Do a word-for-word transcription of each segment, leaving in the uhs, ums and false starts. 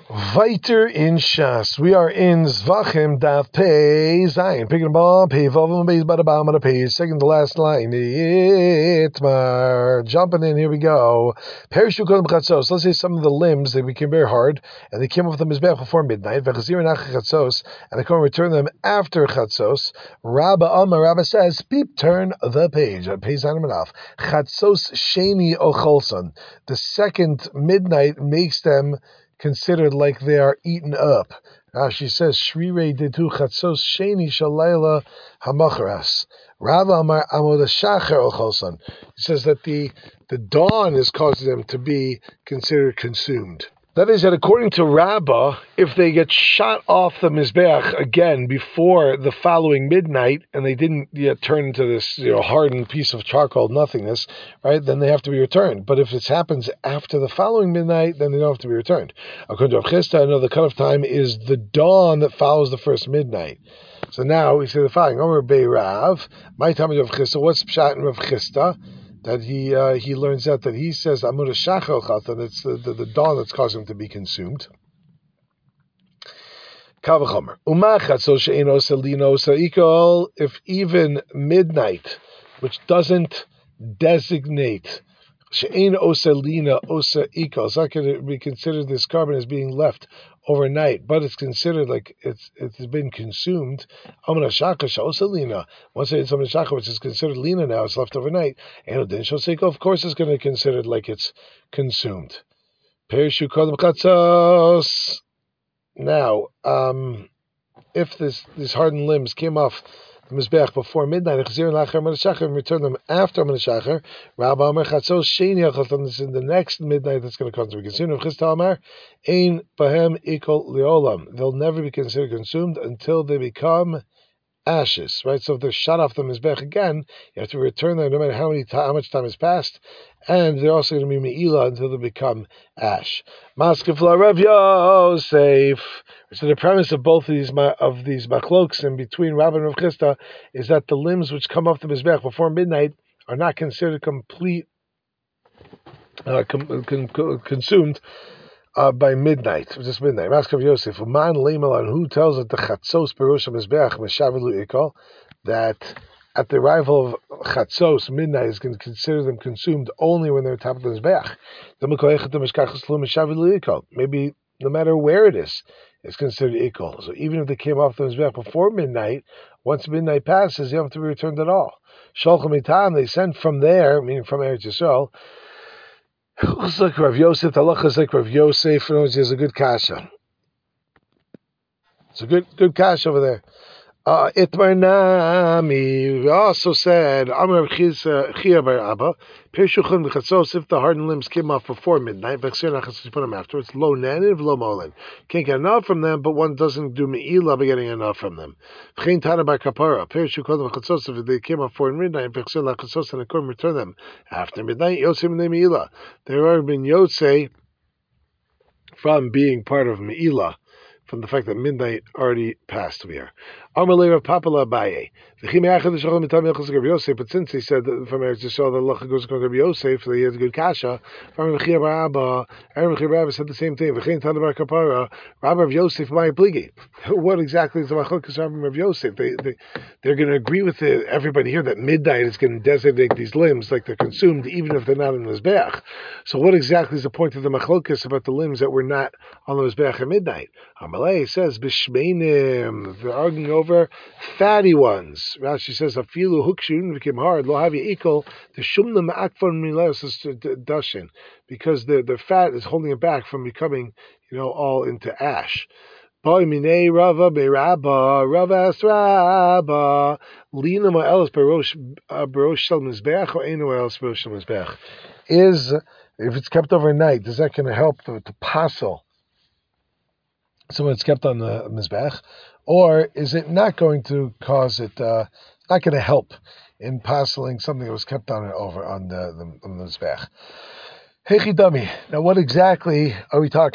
Weiter in Shas. We are in Zvachim Daf Pei Zayin. Picking them up, Pei Vavim Beis Badabam on a page. Second to last line. Itmar. Jumping in, here we go. Perishu Kodem Chatzos. Let's say some of the limbs, they became very hard, and they came off the Mizbech before midnight. Vechazir Nach Chatzos. And I come return them after Chatzos. Rabba Amar, Rabba says, Peep, turn the page. Pei Zayin Manaf. Chatzos Sheni Ocholson. The second midnight makes them considered like they are eaten up. Uh, she says, Shrirei detu chatzos sheni shalayla hamacharas. Rava Amar Amod Shacher Ocholson. He says that the, the dawn is causing them to be considered consumed. That is that according to Rabbah, if they get shot off the Mizbeach again before the following midnight, and they didn't yet turn into this you know, hardened piece of charcoal nothingness, right, then they have to be returned. But if it happens after the following midnight, then they don't have to be returned. According to Rav Chisda, I know the cutoff time is the dawn that follows the first midnight. So now we say the following: Omer Bei Rav, my time of Rav Chisda. What's Pshat in Rav Chisda? That he uh, he learns out that he says Amud Shachar Chatan, it's the, the, the dawn that's causing him to be consumed. Kavachomer. Umachatzo she'eno selino sa'ikol, if even midnight, which doesn't designate she'en oselina osa ikol, it's not going to be considered this carbon as being left overnight, but it's considered like it's it's been consumed. Amana shaka oselina. Once it's amana shaka, which is considered lina now, it's left overnight. And then shoseko, of course, is going to be considered like it's consumed. Perishu kodem chatzos. Now, um, if this these hardened limbs came off the Mizbeach before midnight, and return them after Shachar, Rabba Amar Chatzos Sheni Achalton, this is in the next midnight that's going to come to be consumed. Rav Chisda Amar, Ein Bahem Ikol Leolam. They'll never be considered consumed until they become ashes, right? So if they're shot off the Mizbech again, you have to return them no matter how many how much time has passed, and they're also going to be me'ila until they become ash. Maskefla Rav Yosef. So the premise of both of these of these machloks in between Rabba and Rav Chisda is that the limbs which come off the Mizbech before midnight are not considered complete, uh, com, con, con, consumed Uh, by midnight, just midnight. Maskav Yosef, Uman Leimalan, who tells that the Chatzos Perush Mizbeach Meshavelu Ikol, that at the arrival of Chatzos, midnight is going to consider them consumed only when they're top of the Mizbeach. Maybe no matter where it is, it's considered Ikol. So even if they came off the Mizbeach before midnight, once midnight passes, they don't have to be returned at all. Sholchim Itam, they sent from there, meaning from Eretz Yisrael. Looks like Rav Yosef. The halacha is like Rav Yosef. He has a good kasha. It's a good, good kasha over there. Uh, Itmar Nami. We also said, Amar Chia Bar Abba, Peshuchim V'chatzos, if the hardened limbs came off before midnight, V'chsir Nachas, you put them afterwards, Lo Nanin, V'lo Molin. Can't get enough from them, but one doesn't do Me'ila by getting enough from them. V'chein Tana Bar Kapara, Peshuchim V'chatzos, if they came off before midnight, V'chsir Nachas, and I couldn't return them after midnight, Yosef and Me'ila. There have been Yosei from being part of Me'ila, from the fact that midnight already passed here. But since he said that from Eretz Yisrael that Lacha goes to Rabbi Yosef, that he has a good kasha, from Rabbi Abba, Rabbi Rabbi said the same thing. Rabbi of Yosef, my pligi. What exactly is the machlokes of Rabbi Yosef? They they they're going to agree with the, everybody here that midnight is going to designate these limbs like they're consumed, even if they're not in the mizbeach. So what exactly is the point of the machlokes about the limbs that were not on the mizbeach at midnight? Amalei says b'shmeinim. They're arguing over over fatty ones. Rashi says, "Afilu hukshun became hard. Lo havi equal the shumna ma'akfon milas dashin," because the the fat is holding it back from becoming, you know, all into ash. Boy minei Rava beRabba Rava asked Rabba lina ma'elas barosh barosh shel mizbeach or eno ma'elas barosh shel mizbeach. Is if it's kept overnight, is that going to help to, to passel? So when it's kept on the mizbech, or is it not going to cause it? Uh, not going to help in parceling something that was kept on it over on the the, on the mizbech. Hechidami. Now, what exactly are we talking about?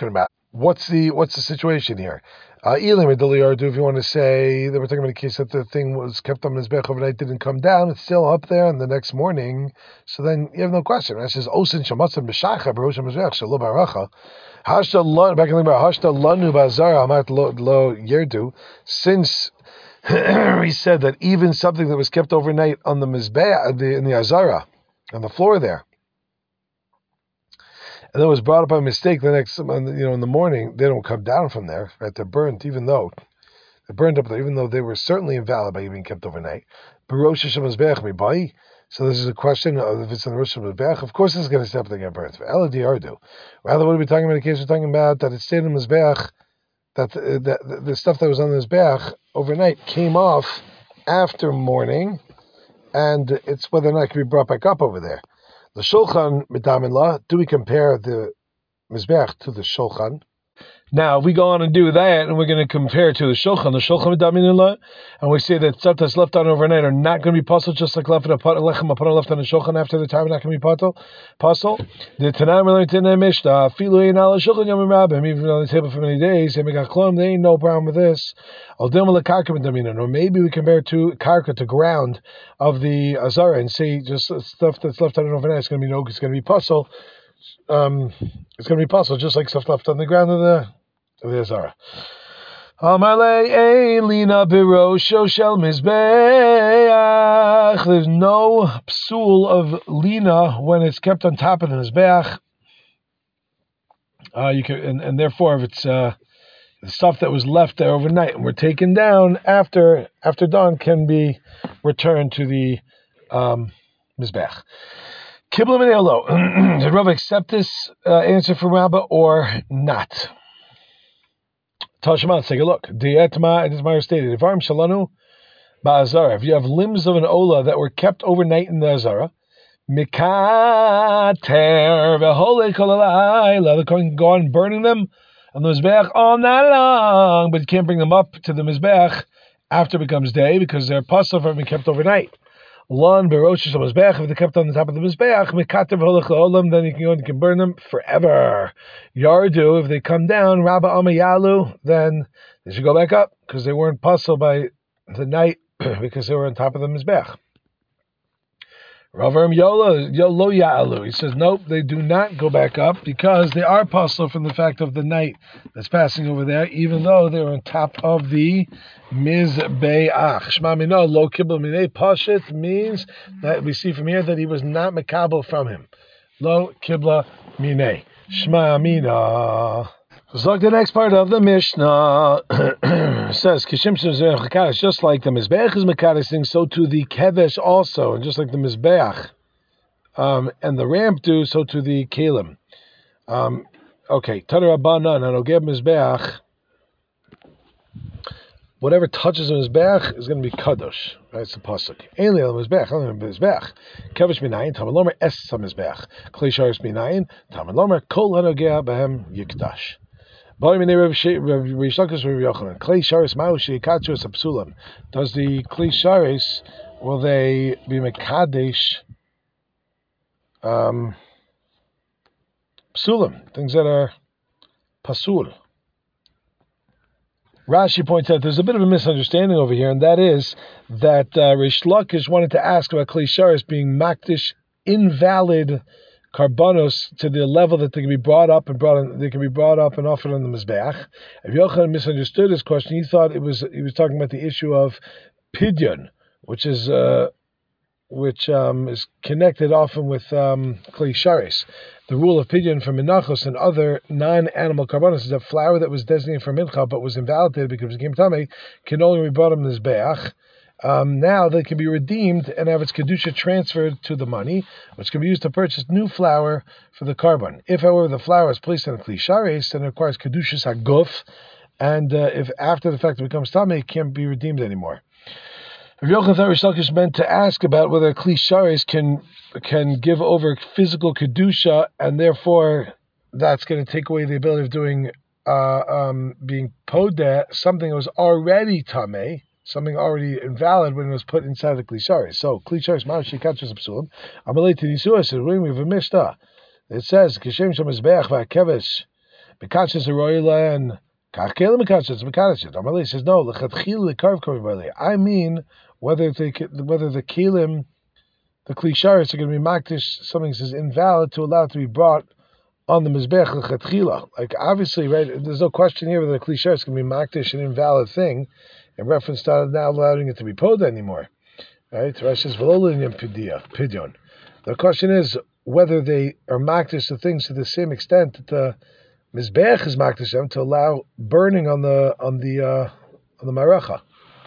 what's the what's the situation here? Uh, if you want to say that we're talking about a case that the thing was kept on Mizbech overnight, didn't come down, it's still up there, and the next morning, so then you have no question. It says Osin Shamatzim B'Shacha B'Rosh Mizbech Shelo Baracha Hashta Lanu back in the Hashta Lanu Bazara Amat Lo Lo Yerdu. Since he said that even something that was kept overnight on the Mizbech the, in the Azara on the floor there, and then was brought up by mistake the next, you know, in the morning, they don't come down from there, right? They're burnt, even though they're burned up there, even though they were certainly invalid by being kept overnight. So this is a question of if it's in the Rosh Hashanah. Of course, it's going to step to get burnt. Rather, what are we talking about? In case we're talking about that it stayed in the Mizbech, that the, the, the stuff that was on the Mizbech overnight came off after morning, and it's whether or not it can be brought back up over there. The Shulchan Midamin La, do we compare the Mizbech to the Shulchan? Now, if we go on and do that, and we're going to compare to the Shulchan, the Shulchan Midamin La, and we say that stuff that's left on overnight are not going to be puzzled, just like left on lechem upon left on the Shulchan after the time, not going to be puzzled. The Tanaim we learned in the Mishnah, Filu Ein Ala Shulchan Yom Rabbim, even on the table for many days, they ain't no problem with this. Or maybe we compare to karka, to ground of the Azara, and say just stuff that's left on it overnight is going to be no, it's going to be puzzle. Um, it's going to be puzzle, just like stuff left on the ground of the of the Azara. There's no psul of lina when it's kept on top of the mizbeach. Uh, you can, and, and therefore, if it's uh, the stuff that was left there overnight and were taken down after after dawn, can be returned to the um, mizbeach. Kibla Minelo. Did Rav accept this uh, answer from Rabbah or not? Tashma, let's take a look. Dietma, it is my stated. If Arim Shalanu Ba'azara, if you have limbs of an Ola that were kept overnight in the Azara, Mikater Vehole Kolalayla, the Kohen can go on burning them on the Mizbeach all night long, but you can't bring them up to the Mizbeach after it becomes day because they're puzzled from being kept overnight. Lon Berosh Mizbeach, if they're kept on the top of the Mizbeach, Mikater Vehole Kolalayla, then you can go and you can burn them forever. Yardu, if they come down, Rabba Amayalu, then they should go back up because they weren't puzzled by the night because they were on top of the Mizbeach. Rav Yola Yolo Ya'alu. He says, nope, they do not go back up because they are puzzled from the fact of the night that's passing over there, even though they're on top of the Mizbeach. Shma Mino Lo Kibble Minei Pashit means that we see from here that he was not Makabel from him. Lo Kibla Minei. Shma Mina. So look, the next part of the Mishnah says, just like the Mizbeach is Mekadesh thing, so to the Kevesh also, and just like the Mizbeach um, and the ramp do, so to the Kalim. Um, okay, Taner Abanan, and Ogeb Mizbeach, whatever touches the Mizbeach is going to be Kadosh. Right, it's the pasuk. Ainli al Mizbeach, only Mizbeach. Kevesh minayin, Tamar Lomer es Mizbeach. Klei sharis minayin, Tamar Lomer kol hanogea behem yikdash. Does the Kli Sharis, will they be Mekadesh um, Psulim, things that are Pasul? Rashi points out there's a bit of a misunderstanding over here, and that is that uh, Rish Lakish wanted to ask about Kli Sharis being Makdish invalid Karbanos to the level that they can be brought up and brought in, they can be brought up and offered on the Mizbeach. If Yochanan misunderstood his question, he thought it was he was talking about the issue of Pidyon, which is uh, which um, is connected often with um, Kli Sharis. The rule of Pidyon for Menachos and other non-animal Karbanos is that flour that was designated for Mincha but was invalidated because it became Tamei can only be brought on the Mizbeach. Um, now they can be redeemed and have its kedusha transferred to the money, which can be used to purchase new flour for the carbon. If, however, the flour is placed in a kli sharis, then it requires kedushas haguf, and uh, if after the fact it becomes tamei, it can't be redeemed anymore. Rav Yochanan thought Rish Lakish meant to ask about whether kli sharis can can give over physical kedusha, and therefore that's going to take away the ability of doing uh, um, being podeh, something that was already tamei, something already invalid when it was put inside the Kli Sharis. So, Kli Sharis Ma'ash Yikatras Psulim. Amalei Tidisua says, when we have a Mishnah, it says, Kishem Shem Mizbeach Va'kevesh Mekachas Aroyla and Kachkelim Mekachas Mekachas. Amalei says no. Lechatchil lekarv kavibarli. I mean whether the whether the kelim, the klisharis are going to be makdish. Something says invalid to allow it to be brought on the mizbech lechatchila. Like obviously, right? There's no question here whether the klisharis can be makdish an invalid thing in reference to not allowing it to be poda anymore. Right? Rashi says v'lo pidyon. The question is whether they are makdish the things to the same extent that the mizbech is makdish them to allow burning on the on the uh, on the maracha.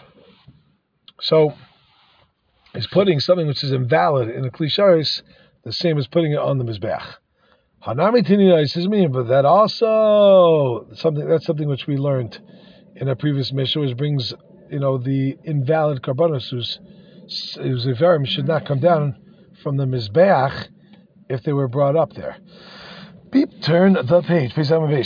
So he's putting something which is invalid in the klisharis the same as putting it on the mizbech. Hanami tinina says me, but that also something that's something which we learned in a previous mishnah, which brings you know the invalid karbanos whose whose ivarim should not come down from the mizbeach if they were brought up there. Beep, turn the page.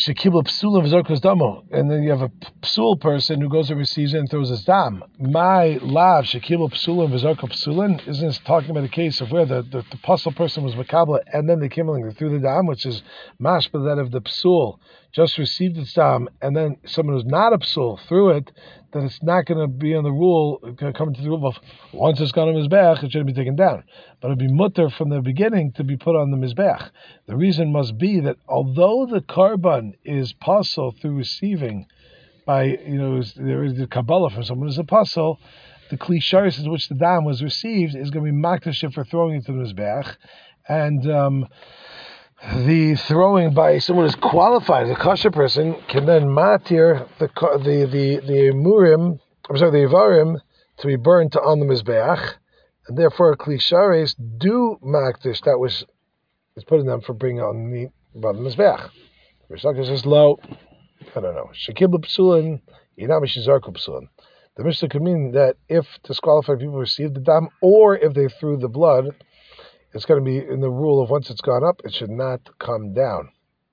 And then you have a psul person who goes and receives it and throws his dam. My lav shekibul psulim v'zorka psulin. Isn't this talking about a case of where the, the, the puzzle person was makabla and then they came along and threw the dam, which is mashba that of the psul just received its dam and then someone who's not a psul threw it, that it's not going to be on the rule, coming to the rule of once it's gone on mizbech, it shouldn't be taken down. But it'd be mutter from the beginning to be put on the mizbech. The reason must be that although the karban is puzzle through receiving by, you know, there is the kabbalah from someone who's a puzzle, the klisharis in which the dam was received is going to be makdashim for throwing it to the mizbech, and um, the throwing by someone who's qualified as a kosher person can then matir the the the the murim, I'm sorry, the ivarim to be burned to on the mizbeach, and therefore klishares do makdish that was is putting them for bringing on the on the mizbeach. Rishaka says low. I don't know. Shekibul psulin, yinam shizarku psulin. The Mishnah could mean that if disqualified people receive the dam, or if they threw the blood, it's going to be in the rule of once it's gone up, it should not come down.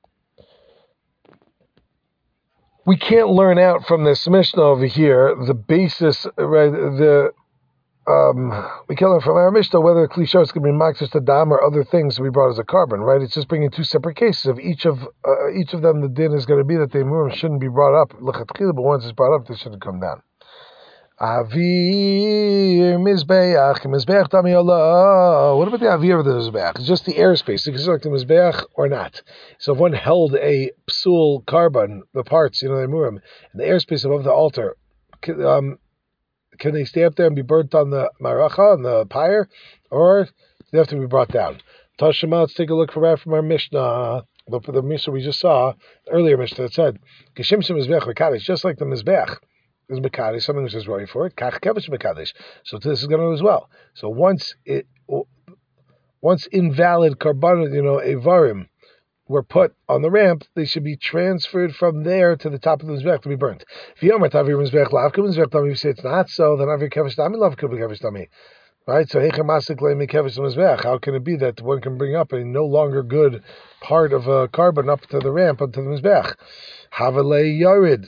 We can't learn out from this Mishnah over here the basis, right? The um, we can't learn from our Mishnah whether Klishar is going to be makdish to dam or other things to be brought as a carbon, right? It's just bringing two separate cases of each of uh, each of them. The din is going to be that the emurim shouldn't be brought up lechatchila, but once it's brought up, they shouldn't come down. Avir mizbeach mizbeach dami Allah. What about the avir of the mizbeach? It's just the airspace. Is it like the mizbeach or not? So if one held a psul carbon, the parts, you know, the murim, in the airspace above the altar, um, can they stay up there and be burnt on the maracha, on the pyre, or they have to be brought down? Tashema, let's take a look from our, from our Mishnah. Look for the Mishnah we just saw, the earlier Mishnah that said, Kishimsim mizbeach mekadesh, just like the mizbeach is mekadesh, something which is ready for it. Kach kevish mekadesh. So this is going to as well. So once it, once invalid carbon, you know, avarim were put on the ramp, they should be transferred from there to the top of the mizbech to be burnt. If you say it's not so, then avir kevish dami lav kevish dami. Right? So how can it be that one can bring up a no longer good part of a carbon up to the ramp, up to the mizbech? Havalei yarid.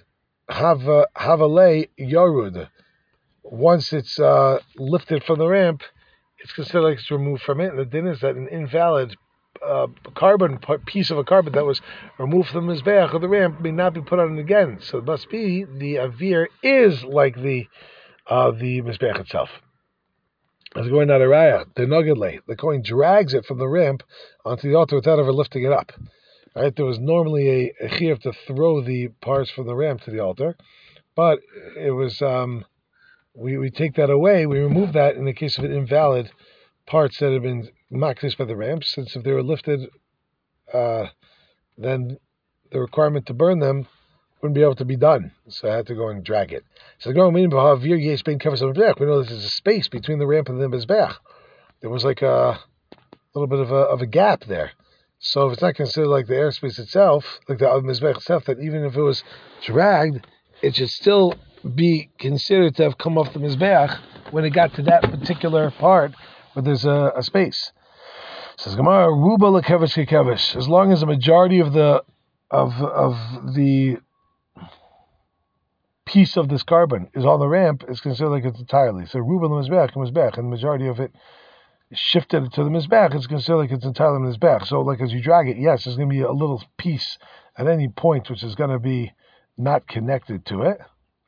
Havalei yarud. Once it's uh, lifted from the ramp, it's considered like it's removed from it. And the din is that an invalid uh, carbon piece of a carbon that was removed from the mizbeach or the ramp may not be put on again. So it must be the avir is like the uh, the mizbeach itself. As going out of raya, the nogedle, the coin drags it from the ramp onto the altar without ever lifting it up. Right? There was normally a, a chiyuv to throw the parts from the ramp to the altar, but it was um, we we take that away. We remove that in the case of an invalid parts that have been makdish by the ramp, since if they were lifted, uh, then the requirement to burn them wouldn't be able to be done. So I had to go and drag it. So the Gemara meaning b'havir yesh bein kavos mizbeach. We know this is a space between the ramp and the mizbeach. There was like a little bit of a of a gap there. So if it's not considered like the airspace itself, like the mizbech itself, that even if it was dragged, it should still be considered to have come off the mizbech when it got to that particular part where there's a, a space. Says Gemara, ruba lekevish kekevish. As long as the majority of the of of the piece of this carbon is on the ramp, it's considered like it's entirely. So ruba lemizbech mizbech, and the majority of it shifted it to the Mizbech, it's considered like it's entirely Mizbech. So like as you drag it, yes, there's going to be a little piece at any point which is going to be not connected to it,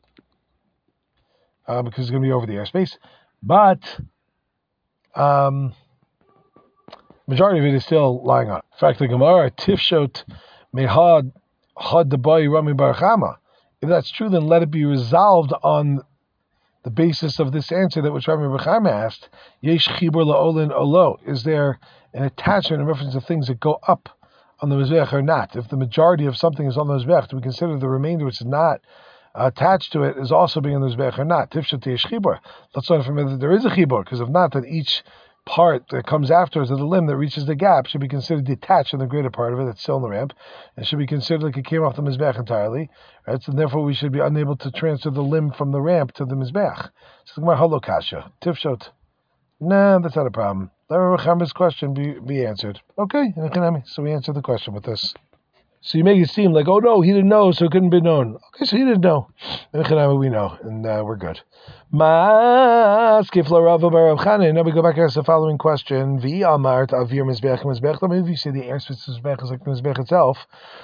uh, because it's going to be over the airspace. But um, majority of it is still lying on. In fact, the Gemara, Tifshot Mehad Had Debai Rami Barachama. If that's true, then let it be resolved on the basis of this answer that which Rami Barachama asked. Yesh Chibur La'olin Olo. Is there an attachment in reference to things that go up on the Mizbech or not? If the majority of something is on the Mizbech, do we consider the remainder which is not attached to it is also being on the Mizbech or not? Tifshot Yesh Chibur. Let's learn from it that there is a Chibur, because if not, then each part that comes afterwards of the limb that reaches the gap should be considered detached from the greater part of it that's still in the ramp, and should be considered like it came off the Mizbech entirely, right? So therefore we should be unable to transfer the limb from the ramp to the Mizbech. So the Halo Kasha, Tifshot. Nah, that's not a problem. Let Rabbi Chama's question be, be answered. Okay, so we answered the question with this. So you make it seem like, oh no, he didn't know, so it couldn't be known. Okay, so he didn't know. We know, and uh, we're good. Now we go back and ask the following question. Maybe if you say the answer to Mizbech is like the Mizbech itself.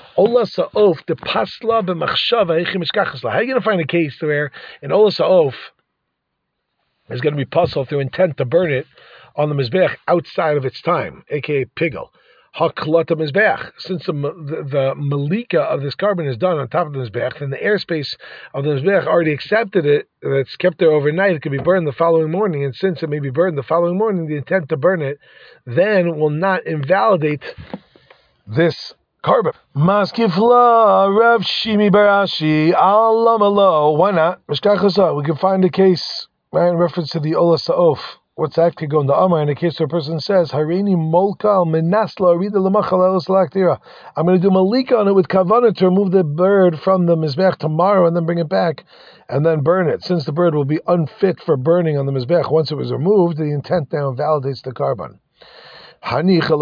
How are you going to find a case where an Ola Sa'of is going to be puzzled through intent to burn it on the Mizbech outside of its time, aka Pigel? Haklata Mizbech. Since the, the the malika of this carbon is done on top of the Mizbech, then the airspace of the Mizbech already accepted it, that's kept there overnight, it could be burned the following morning, and since it may be burned the following morning, the intent to burn it then will not invalidate this carbon. Maskifla Rav Shimi Barashi Alamalo. Why not? We can find a case, right, in reference to the Ola Sa'of. What's that? Could go into Amar in the case where a person says, Harini Molkal Menasla Rida Lamachal. I'm going to do Malika on it with Kavana to remove the bird from the Mizbech tomorrow and then bring it back and then burn it. Since the bird will be unfit for burning on the Mizbech once it was removed, the intent now validates the carbon. Okay, that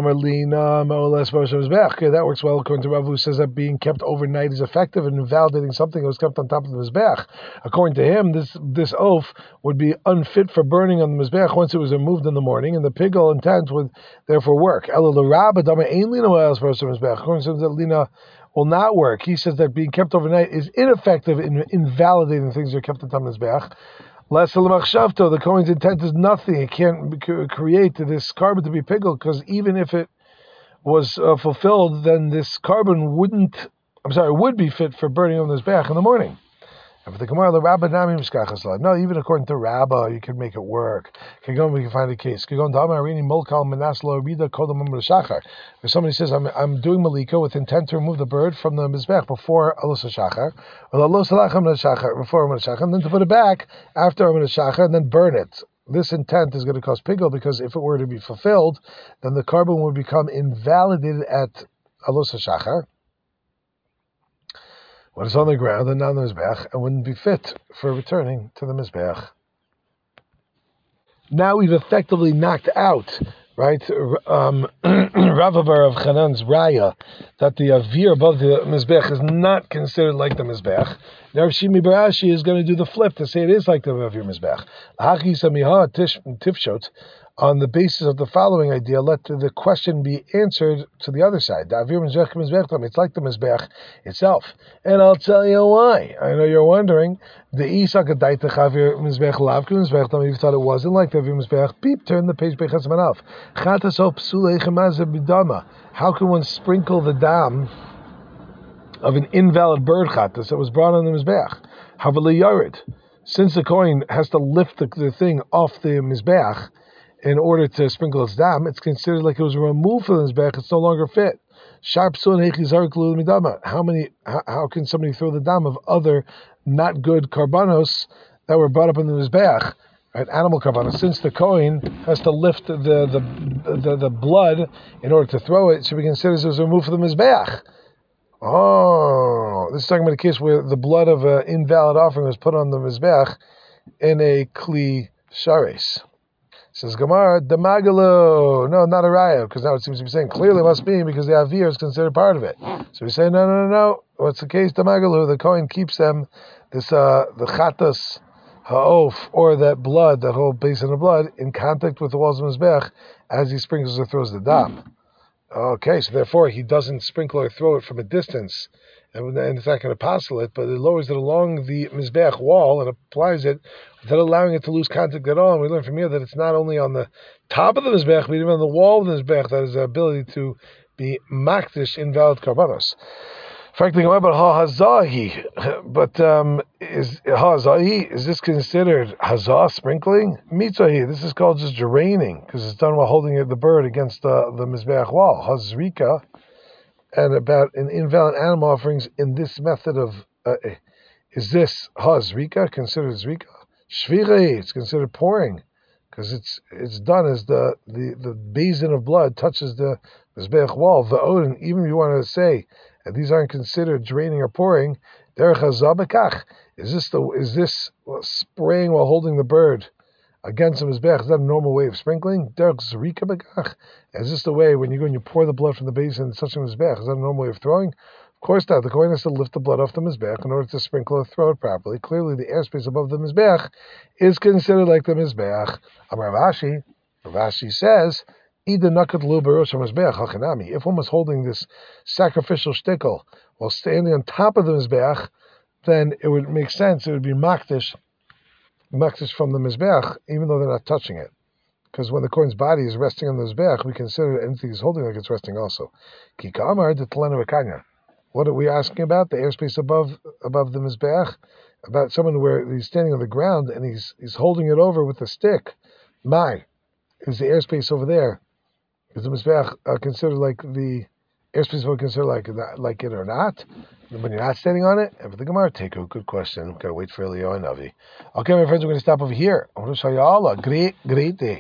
works well according to Rav, who says that being kept overnight is effective in invalidating something that was kept on top of the Mizbech. According to him, this this oaf would be unfit for burning on the Mizbech once it was removed in the morning, and the pigel intent would therefore work. According to him, that lina will not work. He says that being kept overnight is ineffective in invalidating things that are kept on top of the Mizbech. The Kohen's intent is nothing. It can't create this carbon to be piggled, because even if it was uh, fulfilled, then this carbon wouldn't, I'm sorry, would be fit for burning on this back in the morning. And for the Gemara, the Rabba Nami Mishkachas. No, even according to Rabba, you can make it work. We can find a case. If somebody says, I'm I'm doing Malika with intent to remove the bird from the Mizbech before Alos HaShachar, or Alos HaShachar, before Alos HaShachar, and then to put it back after Alos HaShachar, and then burn it. This intent is going to cause pigel, because if it were to be fulfilled, then the carbon would become invalidated at Alos HaShachar, when it's on the ground and not on the Mizbech, and wouldn't be fit for returning to the Mizbech. Now we've effectively knocked out, right, um, Ravavar of Chanan's Raya, that the Avir above the Mizbech is not considered like the Mizbech. Now Shimi Barashi is going to do the flip to say it is like the Avir Mizbech. Haki Samiha Tifshot. On the basis of the following idea, let the question be answered to the other side. It's like the Mizbech itself. And I'll tell you why. I know you're wondering. The Isak Adaita Chavir Mizbech Lavka Mizbech, you thought it wasn't like the Avir Mizbech. Beep, turn the page Bechas Manav. How can one sprinkle the dam of an invalid bird chatas that was brought on the Mizbech? Havali Yared. Since the coin has to lift the, the thing off the Mizbech in order to sprinkle its dam, it's considered like it was removed from the Mizbech, it's no longer fit. How many? How, how can somebody throw the dam of other not good karbanos that were brought up in the Mizbech, right? Animal karbanos. Since the Kohen has to lift the the, the the blood in order to throw it, it should be considered as it was removed from the Mizbech. Oh, this is talking about a case where the blood of an invalid offering was put on the Mizbech in a kli shares. Says Gemara, Damagalo. No, not a raya, because now it seems to be saying clearly it must be because the avir is considered part of it. So we say, no, no, no, no. What's the case? Damagalo. The Kohen keeps them, this uh, the chatas ha'of, or that blood, that whole basin of blood, in contact with the walls of Mizbech as he sprinkles or throws the dam. Okay, so therefore he doesn't sprinkle or throw it from a distance, and, and it's not going to apostle it, but it lowers it along the Mizbech wall and applies it without allowing it to lose contact at all. And we learn from here that it's not only on the top of the Mizbech, but even on the wall of the Mizbech that has the ability to be makdish invalid karbanos. Frankly, about ha hazahi, but um, is ha hazahi, is this considered hazah sprinkling? Mitzahi, this is called just draining because it's done while holding the bird against the the mizbeach wall. Hazrika, and about an invalid animal offerings in this method of uh, is this hazrika considered zrika? Shvichi, it's considered pouring because it's it's done as the the the basin of blood touches the mizbeach wall. The odin, even if you want to say. And these aren't considered draining or pouring. Derech hazabekach. Is this the is this spraying while holding the bird against the mizbech? Is that a normal way of sprinkling? Derech zrika bekach. Is this the way when you go and you pour the blood from the basin and touch the mizbech? Is that a normal way of throwing? Of course not. The kohen has to lift the blood off the mizbech in order to sprinkle or throw it properly. Clearly, the airspace above the mizbech is considered like the mizbech. Amar Rav Ashi says. If one was holding this sacrificial shtickle while standing on top of the mizbeach, then it would make sense. It would be makdish, makdish from the mizbeach, even though they're not touching it. Because when the kohen's body is resting on the mizbeach, we consider anything he's holding like it's resting also. What are we asking about? The airspace above above the mizbeach, about someone where he's standing on the ground and he's he's holding it over with a stick. My, is the airspace over there? Is the mizbeach uh, considered like the airspace will consider like like it or not? When you're not standing on it? And for the Gemara, take a good question. We've got to wait for Eliyahu and Navi. Okay, my friends, we're going to stop over here. I want to show you all a great, great day.